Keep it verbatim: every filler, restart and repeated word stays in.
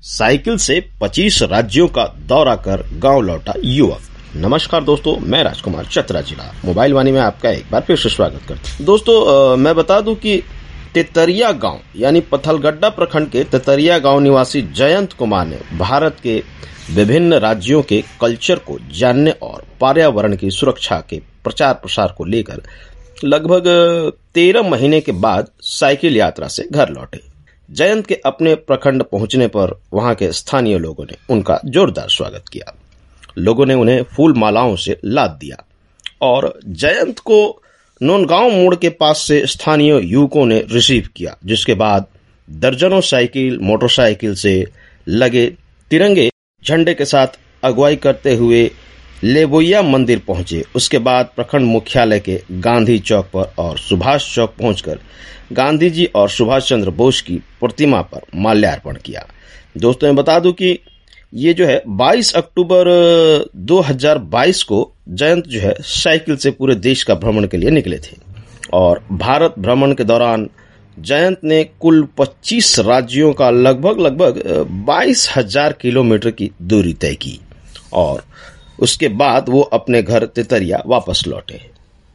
Cycle से पच्चीस राज्यों का दौरा कर गांव लौटा युवक। नमस्कार दोस्तों, मैं राजकुमार चतरा जिला मोबाइल वाणी में आपका एक बार फिर से स्वागत करता हूं। दोस्तों आ, मैं बता दूं कि तेतरिया गांव यानी पथलगड्डा प्रखंड के तेतरिया गांव निवासी जयंत कुमार ने भारत के विभिन्न राज्यों के कल्चर को जानने और पर्यावरण की सुरक्षा के प्रचार प्रसार को लेकर लगभग तेरह महीने के बाद साइकिल यात्रा से घर लौटे। जयंत के अपने प्रखंड पहुंचने पर वहां के स्थानीय लोगों ने उनका जोरदार स्वागत किया। लोगों ने उन्हें फूल मालाओं से लाद दिया और जयंत को नोनगांव मोड़ के पास से स्थानीय युवकों ने रिसीव किया, जिसके बाद दर्जनों साइकिल मोटरसाइकिल से लगे तिरंगे झंडे के साथ अगुवाई करते हुए लेबोइया मंदिर पहुंचे। उसके बाद प्रखंड मुख्यालय के गांधी चौक पर और सुभाष चौक पहुंचकर गांधी जी और सुभाष चंद्र बोस की प्रतिमा पर माल्यार्पण किया। दोस्तों मैं बता दूं कि ये जो है बाईस अक्टूबर दो हज़ार बाईस को जयंत जो है साइकिल से पूरे देश का भ्रमण के लिए निकले थे और भारत भ्रमण के दौरान जयंत ने कुल पच्चीस राज्यों का लगभग लगभग बाईस हजार किलोमीटर की दूरी तय की और उसके बाद वो अपने घर तेतरिया वापस लौटे।